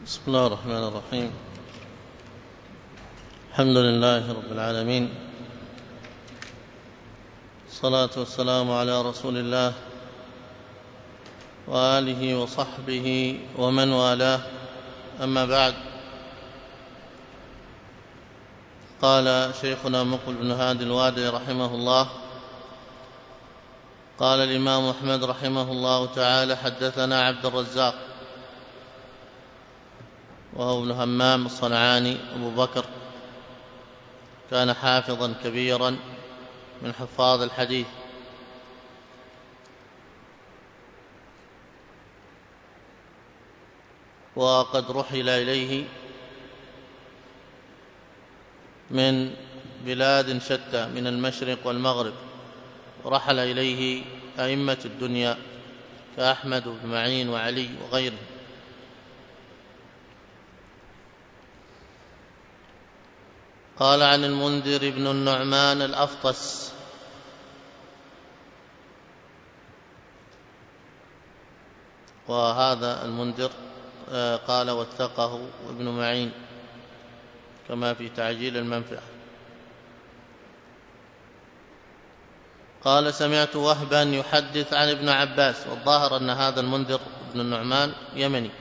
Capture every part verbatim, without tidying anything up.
بسم الله الرحمن الرحيم. الحمد لله رب العالمين، الصلاة والسلام على رسول الله وآله وصحبه ومن والاه، أما بعد. قال شيخنا مقبل بن هادي الوادعي رحمه الله: قال الإمام أحمد رحمه الله تعالى: حدثنا عبد الرزاق وهو ابن همام الصنعاني أبو بكر، كان حافظا كبيرا من حفاظ الحديث، وقد رحل إليه من بلاد شتى من المشرق والمغرب، ورحل إليه أئمة الدنيا كأحمد بن معين وعلي وغيرهم. قال عن المنذر بن النعمان الأفطس: وهذا المنذر قال وثقه ابن معين كما في تعجيل المنفعة. قال: سمعت وهبا يحدث عن ابن عباس، والظاهر أن هذا المنذر بن النعمان يمني،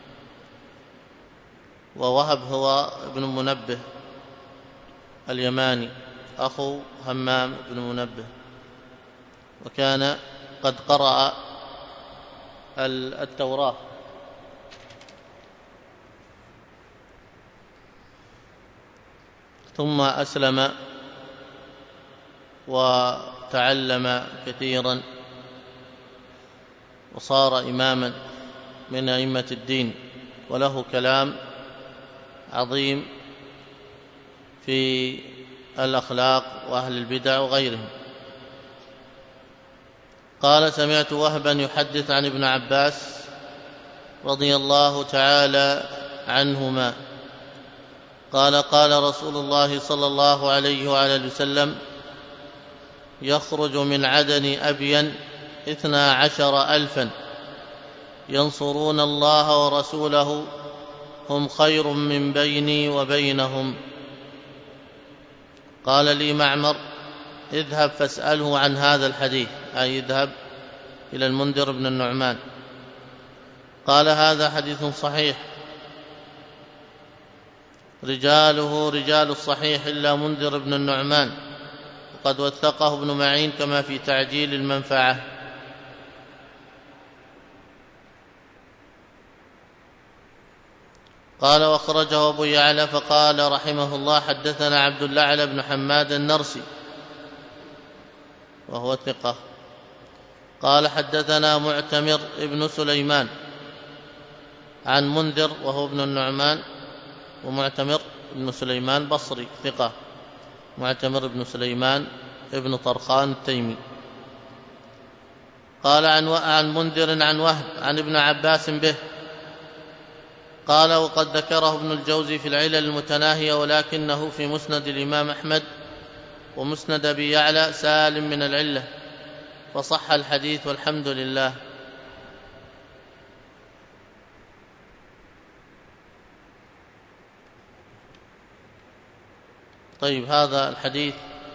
ووهب هو ابن منبه اليماني أخو همام بن منبه، وكان قد قرأ التوراة، ثم أسلم وتعلم كثيرا وصار إماما من أئمة الدين، وله كلام عظيم في الأخلاق وأهل البدع وغيرهم. قال: سمعت وهبا يحدث عن ابن عباس رضي الله تعالى عنهما قال: قال رسول الله صلى الله عليه وآله وسلم: يخرج من عدن أبين اثنا عشر ألفا ينصرون الله ورسوله، هم خير من بيني وبينهم. قال لي معمر: اذهب فاسأله عن هذا الحديث، أي اذهب إلى المنذر بن النعمان. قال: هذا حديث صحيح، رجاله رجال الصحيح إلا منذر بن النعمان، وقد وثقه ابن معين كما في تعجيل المنفعة. قال: واخرجه أبو يعلى فقال رحمه الله: حدثنا عبد الأعلى بن حماد النرسي وهو ثقة. قال: حدثنا معتمر ابن سليمان عن منذر وهو ابن النعمان، ومعتمر ابن سليمان بصري ثقة، معتمر ابن سليمان ابن طرخان التيمي. قال: عن منذر عن وهب عن ابن عباس به. قال: وقد ذكره ابن الجوزي في العلل المتناهية، ولكنه في مسند الإمام أحمد ومسند أبي يعلى سالم من العلة، فصح الحديث والحمد لله. طيب، هذا الحديث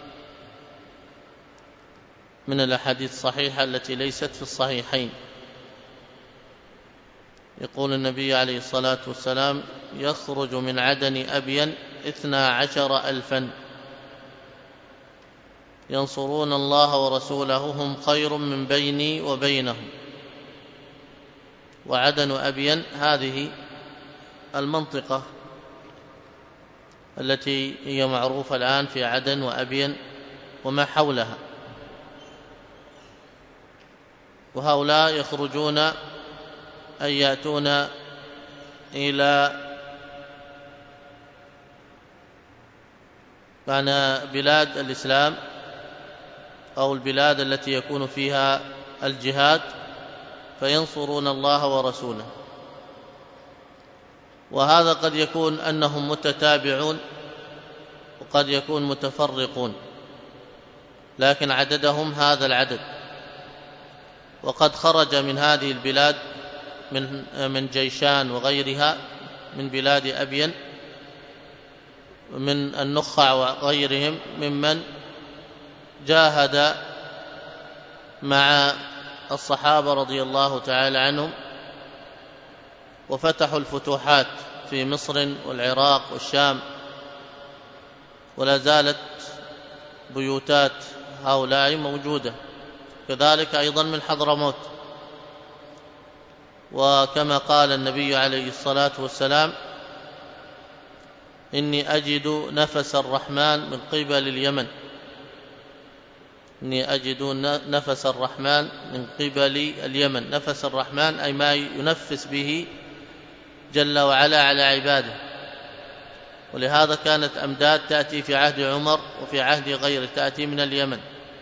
من الأحاديث الصحيحة التي ليست في الصحيحين. يقول النبي عليه الصلاة والسلام: يخرج من عدن أبين اثنا عشر ألفا ينصرون الله ورسوله، هم خير من بيني وبينهم. وعدن أبين هذه المنطقة التي هي معروفة الآن في عدن وأبين وما حولها، وهؤلاء يخرجون أن يأتون إلى معنى بلاد الإسلام أو البلاد التي يكون فيها الجهاد، فينصرون الله ورسوله. وهذا قد يكون أنهم متتابعون، وقد يكون متفرقون، لكن عددهم هذا العدد. وقد خرج من هذه البلاد من من جيشان وغيرها من بلاد أبين من النخع وغيرهم ممن جاهد مع الصحابة رضي الله تعالى عنهم وفتحوا الفتوحات في مصر والعراق والشام، ولا زالت بيوتات هؤلاء موجودة، كذلك أيضا من حضرموت. وكما قال النبي عليه الصلاة والسلام: إني أجد نفس الرحمن من قبل اليمن، إني أجد نفس الرحمن من قبل اليمن. نفس الرحمن أي ما ينفس به جل وعلا على عباده، ولهذا كانت أمداد تأتي في عهد عمر وفي عهد غيره، تأتي من اليمن،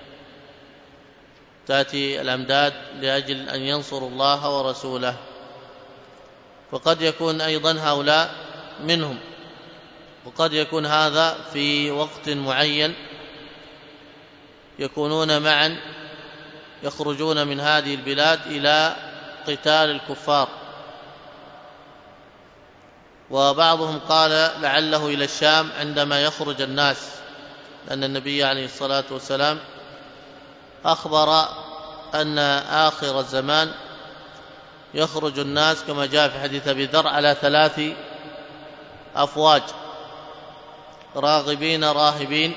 تأتي الأمداد لأجل أن ينصروا الله ورسوله. وقد يكون أيضا هؤلاء منهم، وقد يكون هذا في وقت معين يكونون معا يخرجون من هذه البلاد إلى قتال الكفار. وبعضهم قال لعله إلى الشام عندما يخرج الناس، لأن النبي عليه الصلاة والسلام أخبر أن آخر الزمان يخرج الناس كما جاء في حديث أبي ذر على ثلاث أفواج: راغبين راهبين،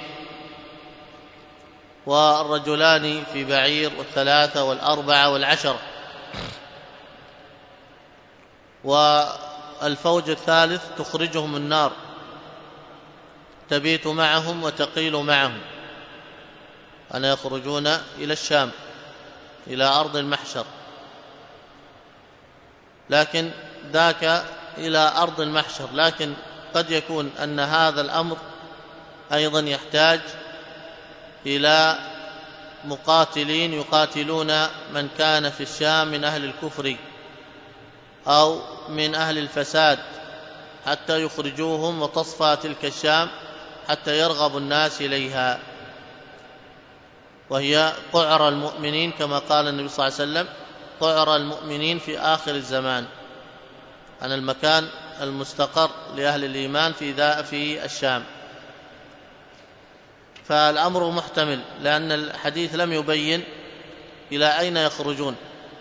والرجلان في بعير، والثلاثة والأربعة والعشرة. والفوج الثالث تخرجهم النار، تبيت معهم وتقيل معهم، أن يخرجون إلى الشام إلى أرض المحشر. لكن ذاك إلى أرض المحشر، لكن قد يكون أن هذا الأمر أيضا يحتاج إلى مقاتلين يقاتلون من كان في الشام من أهل الكفر أو من أهل الفساد، حتى يخرجوهم وتصفى تلك الشام حتى يرغب الناس إليها، وهي قعر المؤمنين كما قال النبي صلى الله عليه وسلم: قعر المؤمنين في آخر الزمان، عن المكان المستقر لأهل الإيمان في ذا في الشام. فالأمر محتمل، لأن الحديث لم يبين إلى أين يخرجون،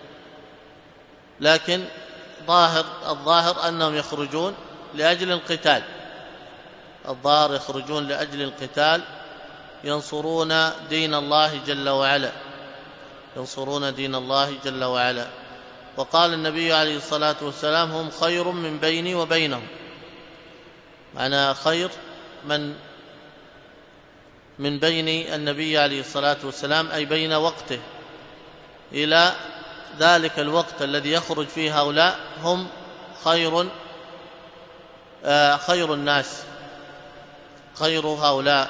لكن ظاهر الظاهر أنهم يخرجون لأجل القتال، الظاهر يخرجون لأجل القتال، ينصرون دين الله جل وعلا، ينصرون دين الله جل وعلا. وقال النبي عليه الصلاة والسلام: هم خير من بيني وبينهم، معنى خير من من بين النبي عليه الصلاة والسلام أي بين وقته إلى ذلك الوقت الذي يخرج فيه هؤلاء، هم خير آه خير الناس، خير هؤلاء.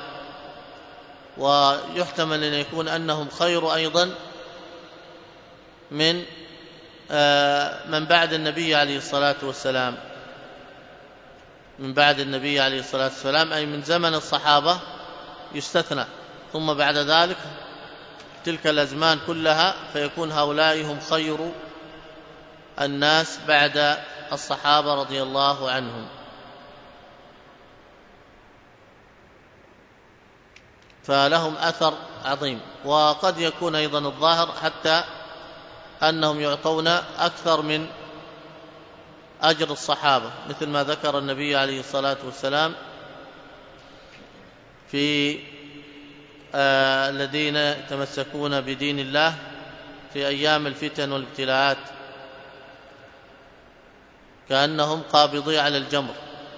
ويحتمل أن يكون أنهم خير أيضا من آه من بعد النبي عليه الصلاة والسلام، من بعد النبي عليه الصلاة والسلام أي من زمن الصحابة يستثنى، ثم بعد ذلك تلك الأزمان كلها، فيكون هؤلاء هم خير الناس بعد الصحابة رضي الله عنهم. فلهم أثر عظيم. وقد يكون أيضا الظاهر حتى أنهم يعطون أكثر من أجر الصحابة، مثل ما ذكر النبي عليه الصلاة والسلام في آه الذين يتمسكون بدين الله في أيام الفتن والابتلاءات، كأنهم قابضي على الجمر،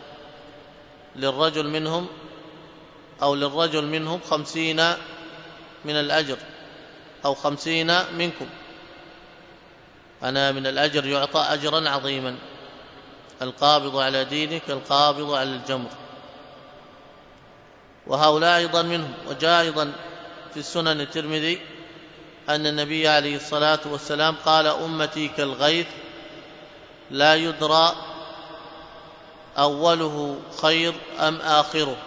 للرجل منهم أو للرجل منهم خمسين من الأجر أو خمسين منكم، أنا من الأجر يعطى أجرا عظيما، القابض على دينك القابض على الجمر. وهؤلاء أيضا منهم. وجاء أيضا في السنن الترمذي أن النبي عليه الصلاة والسلام قال: أمتي كالغيث لا يدرى أوله خير أم آخره،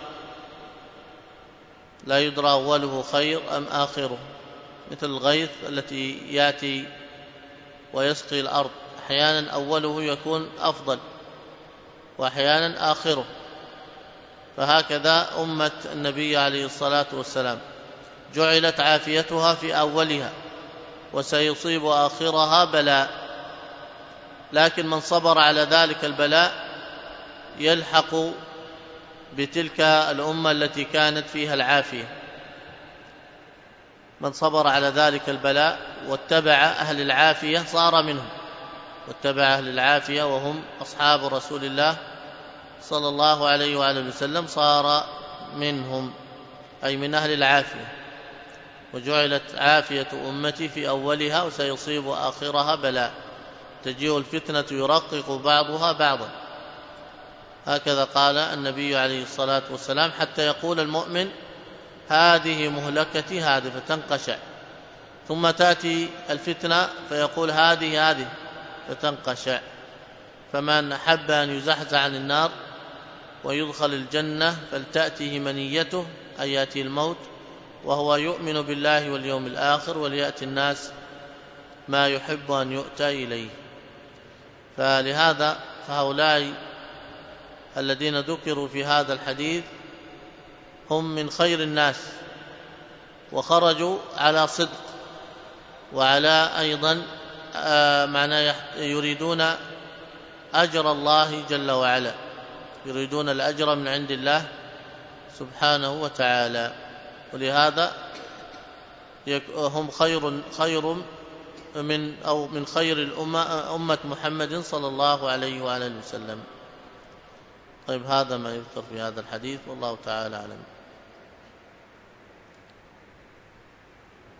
لا يدرى أوله خير أم آخره، مثل الغيث التي يأتي ويسقي الأرض، أحيانا أوله يكون أفضل وأحيانا آخره. فهكذا أمة النبي عليه الصلاة والسلام جعلت عافيتها في أولها وسيصيب آخرها بلاء، لكن من صبر على ذلك البلاء يلحق بتلك الأمة التي كانت فيها العافية. من صبر على ذلك البلاء واتبع أهل العافية صار منهم، واتبع أهل العافية وهم أصحاب رسول الله صلى الله عليه وآله وسلم صار منهم، أي من أهل العافية. وجعلت عافية أمتي في أولها وسيصيب آخرها بلاء، تجيء الفتنة يرقق بعضها بعضا. هكذا قال النبي عليه الصلاة والسلام، حتى يقول المؤمن هذه مهلكتي هذه فتنقشع، ثم تأتي الفتنة فيقول هذه هذه فتنقشع. فمن أحب أن يزحزح عن النار ويدخل الجنة فلتأتيه منيته، أي يأتي الموت وهو يؤمن بالله واليوم الآخر، وليأتي الناس ما يحب أن يؤتى إليه. فلهذا فهؤلاء الذين ذكروا في هذا الحديث هم من خير الناس، وخرجوا على صدق وعلى أيضا معنى يريدون أجر الله جل وعلا، يريدون الأجر من عند الله سبحانه وتعالى. ولهذا هم خير خير من أو من خير الأمة أمة محمد صلى الله عليه وآله وسلم. طيب، هذا ما يذكر في هذا الحديث، والله تعالى أعلم.